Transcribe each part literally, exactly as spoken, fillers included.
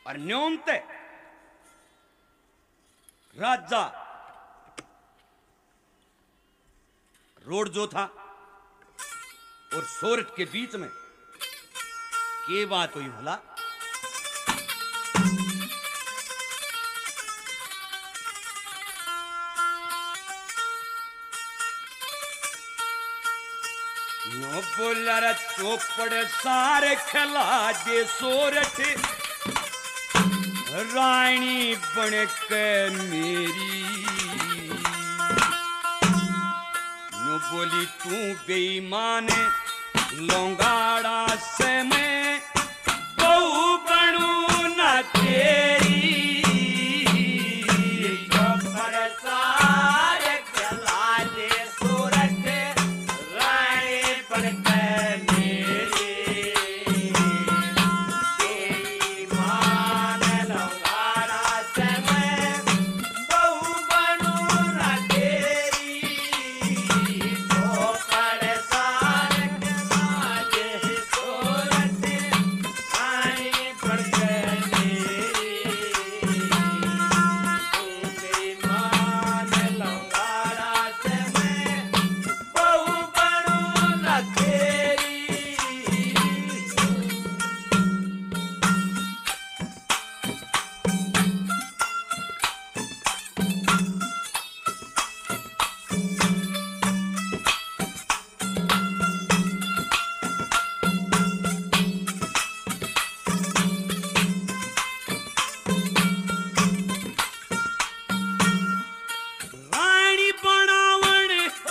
और न्योमते राजा रोड जो था और सोरठ के बीच में के बात हुई भला। नो बोला रे चौपड़ सारे खिला दे सोरठ रानी बन के मेरी। नो बोली तू बेईमान लौंगाड़ा से मैं बहू बनू ना तेरी। चौपड़ सारे खिला दे सोरठ रानी बन के मेरी। बेईमान लौंगाड़ा से मैं बहू बनू ना तेरी। चौपड़ सारे खिला दे सोरठ रानी बन के मेरी। बेईमान लौंगाड़ा से मैं बहू बनू ना तेरी। रानी बनावण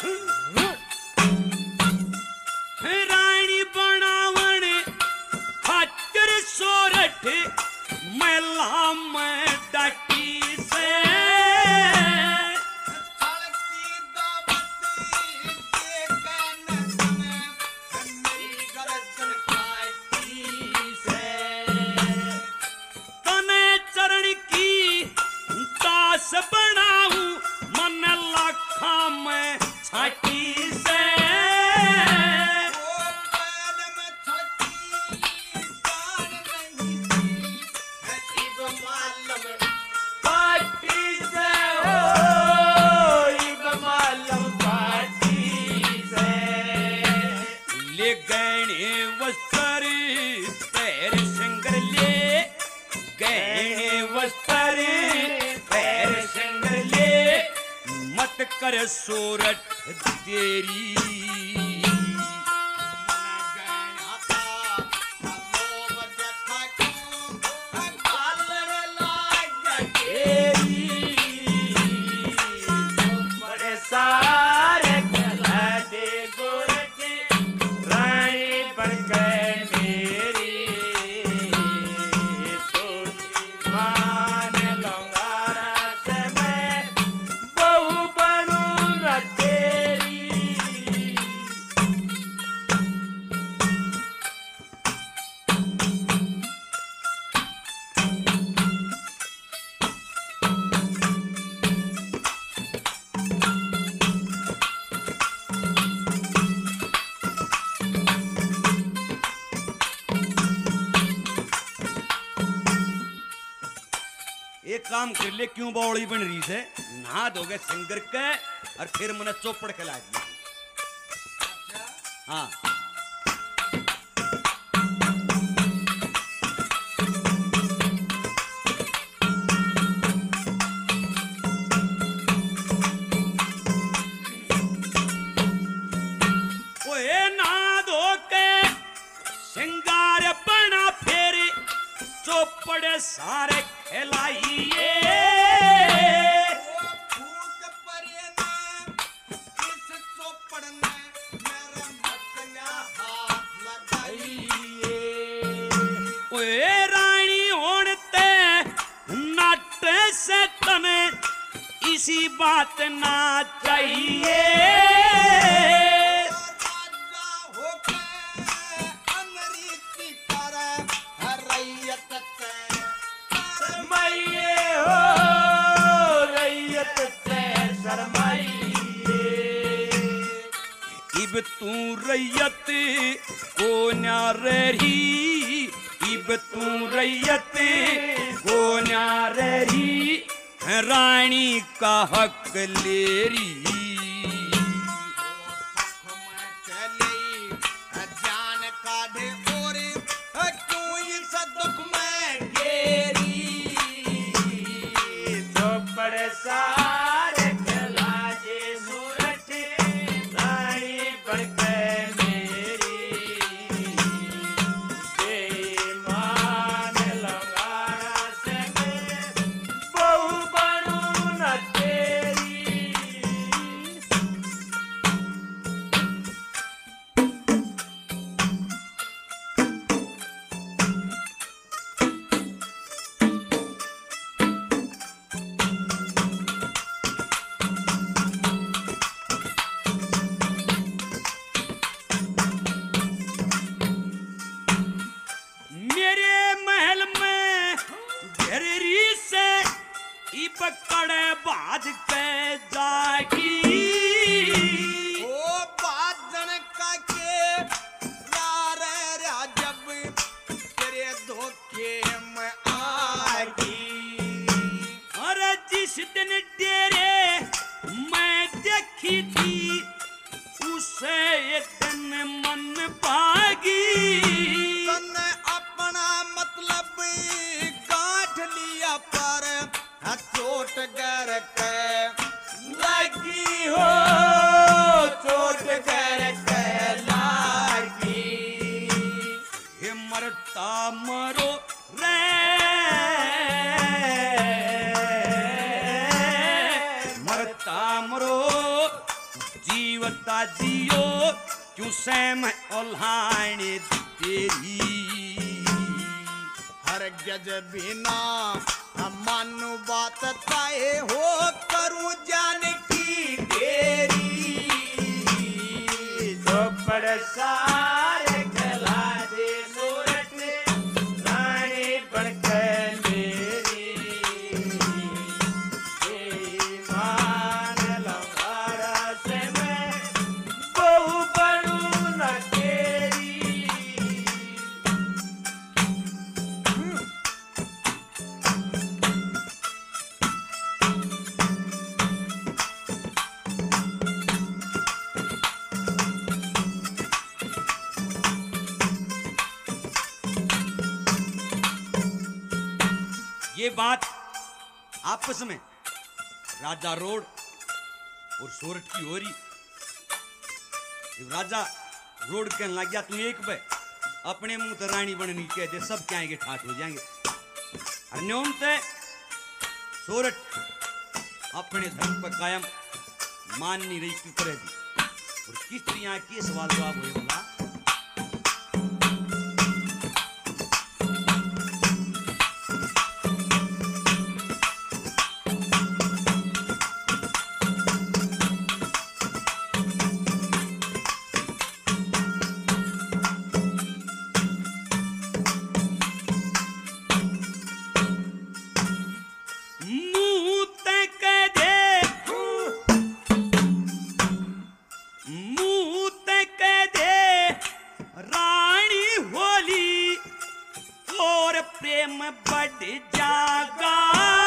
रानी बनावण खातिर सोरठ मैला में डाटी से। छलकी दावती के कन में मेरी गर्दन काटी से तने चरण की दास बनाऊं मन लाखा में छाटी से। वो पैर में छठी जान नहीं थी इब मालम पाटी से हो इब मालम पाटी से। ले गहने वस्त्र पैर सिंगर ले गहने वस्त्र पैर सिंगर ले मत कर सोरठ तेरी। गहना था लोभ देखा क्यों गालर लाग तेरी बड़े सारे खिला दे गोरख रानी बन के मेरी। तो मान लौंगाड़ा से मैं बहू बनू ना तेरी। एक काम कर ले क्यों बौड़ी बन रही से नहा दोगे सिंगर के और फिर मैंने चौपड़ के ला दिया। हाँ ओए नहा धो के सिंगार बना फिर चौपड़ सारे खिलाइए। वो फूक परे ने इस चौपड़ ने मेरे मथया हाथ लगाइए। ओए रानी होनते नाट से तने इसी बात ना चाहिए। राजा होके अनरीति करे रैयत से शर्माइए हो रैयत से शर्माइए। इब तू रैयत को न्यारी इब तू रैयत रानी का हक लेरी। जान काढ़े और क्यों इस दुख में घेरी। चौपड़ सारे खलाजे सूरत रानी बनके मेरी। बेईमान लंगाड़ा से मैं बहू बनूं न तेरी। मेरे महल में घेरी से ई पकड़े बाज के जागी। ओ बाजन का के रारे राजब तेरे धोखे में आगी। अरे जिस दिन डेरे मैं देखी थी उसे एक दिन मन भागी। तन्ने अपना मतलब गांठ लिया पर चोट गर के लगी हो। चोट गर के लगी। हे मरता मरो रे मरता मरो जीवता जियो क्यों सैम ओल्हाने तेरी। हर गज बिना मानु बात ताए हो करूं जान की देरी। चौपड़ सारे खलाजे सूरत रानी बनके मेरी। बेईमान लंगाड़ा से मैं बहू बनूं न तेरी। ये बात आपस में राजा रोड और सोरठ की हो रही। राजा रोड कहने लग गया तू एक पे अपने मुंह तो रानी बननी कह दे सब क्या आएंगे ठाठ हो जाएंगे। और न्योम ते सोरठ अपने धर्म पर कायम मान नहीं रही किस तरह दी। और किस तरह के सवाल जवाब हुए बोला। मुंह ते कह दे मुंह ते कह दे रानी होली और प्रेम बढ़ जागा।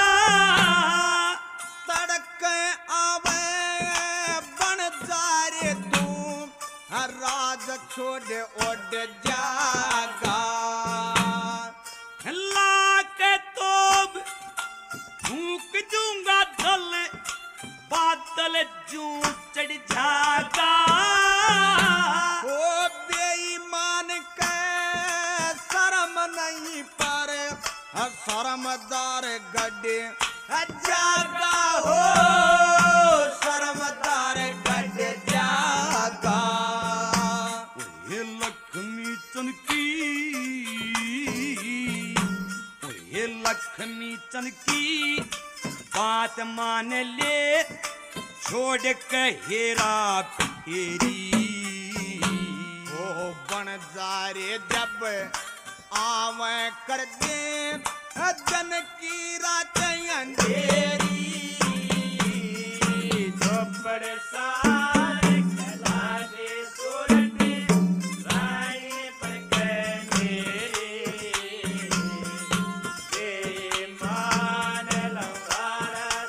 तड़क आवे बन जा रे तू राज छोड़ ओड जागा। ला के तो फूक दूंगा दल बादल जू चढ़ जागा। ओ बेईमान के शर्म नहीं पर शर्मदार गड्ढे जागा हो। शर्मदार गड्ढे जागा। ये लक्ष्मी चनकी ये लक्ष्मी चनकी बात मान ले छोड़ के हेरा फेरी। ओ बन जा रे जब आवे कर दे जन की रात अंधेरी। चौपड़ सारे खलाजे सूरत रानी बनके मेरी। बेईमान लंगाड़ा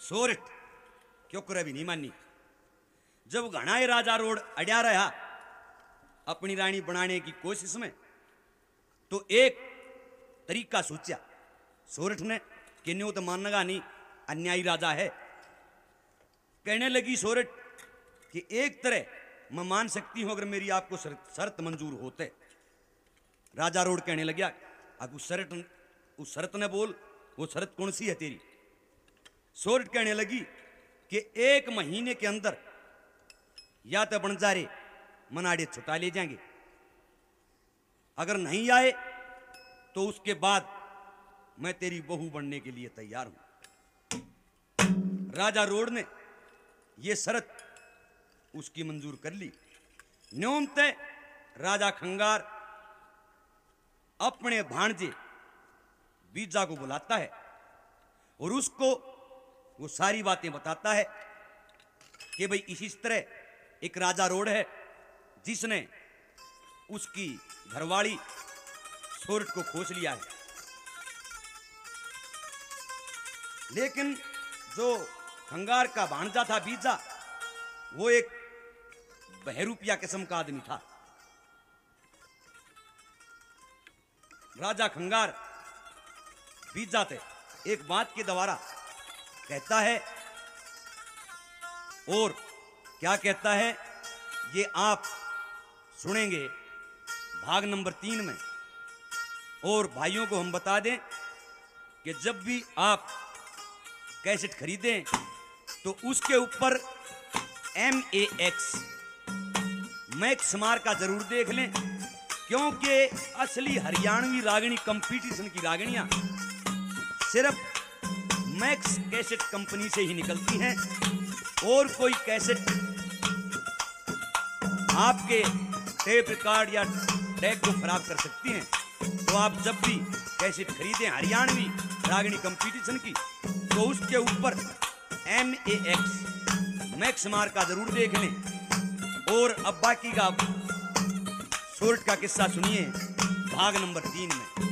सोरठ क्यों करे भी नहीं मानी। जब घनाए राजा रोड अड्या रहा अपनी रानी बनाने की कोशिश में, तो एक तरीका सोचा सोरठ ने कि न्यू तो मानगा नहीं, अन्यायी राजा है। कहने लगी सोरठ कि एक तरह मैं मान सकती हूं अगर मेरी आपको शर्त मंजूर होते। राजा रोड कहने लगा अब उस शर्त उस शर्त ने बोल, वो शर्त कौन सी है तेरी? सोरठ कहने लगी कि एक महीने के अंदर या तो बंजारे मनाड़े छुटा ले जाएंगे, अगर नहीं आए तो उसके बाद मैं तेरी बहू बनने के लिए तैयार हूं। राजा रोड ने यह शर्त उसकी मंजूर कर ली। न्योमते राजा खंगार अपने भांजे बीजा को बुलाता है और उसको वो सारी बातें बताता है कि भाई इसी तरह एक राजा रोड है जिसने उसकी घरवाली सोरठ को खोज लिया है, लेकिन जो खंगार का भांजा था बीजा वो एक बहरूपिया किस्म का आदमी था। राजा खंगार बीजा थे एक बात के द्वारा कहता है, और क्या कहता है ये आप सुनेंगे भाग नंबर तीन में। और भाइयों को हम बता दें कि जब भी आप कैसेट खरीदें तो उसके ऊपर एम ए एक्स मैक्स मार का जरूर देख लें, क्योंकि असली हरियाणवी रागनी कंपटीशन की रागनियां सिर्फ मैक्स कैसेट कंपनी से ही निकलती हैं और कोई कैसेट आपके टेप रिकॉर्ड या टैग को खराब कर सकती हैं। तो आप जब भी कैसेट खरीदें हरियाणवी रागनी कंपटीशन की तो उसके ऊपर एम ए एक्स मैक्स मार का जरूर देख लें। और अब बाकी का सोरठ का किस्सा सुनिए भाग नंबर तीन में।